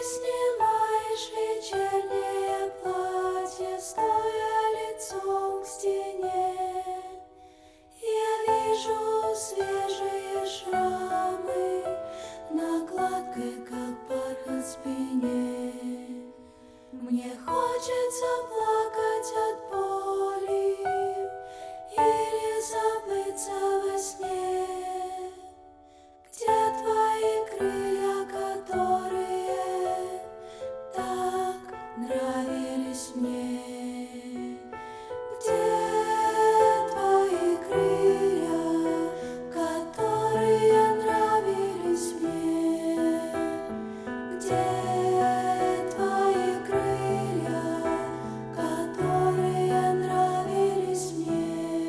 снимаешь вечернее платье, стоя лицом к стене. Я вижу свежие шрамы на гладкой, как бархат, спине. Мне хочется плакать от боли или забыться во сне. Где твои крылья, которые так нравились мне? Где твои крылья, которые нравились мне? Где твои крылья, которые нравились мне?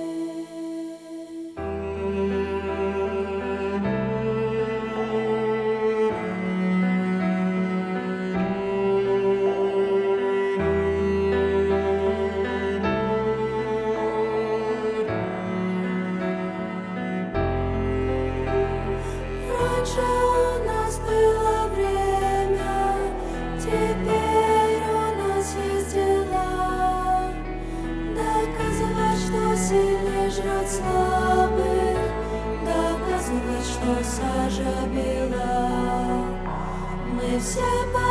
Раньше у нас было время, теперь у нас есть дела. Доказывать, что сильный жрет слабых, доказывать, что сажа бела. Мы все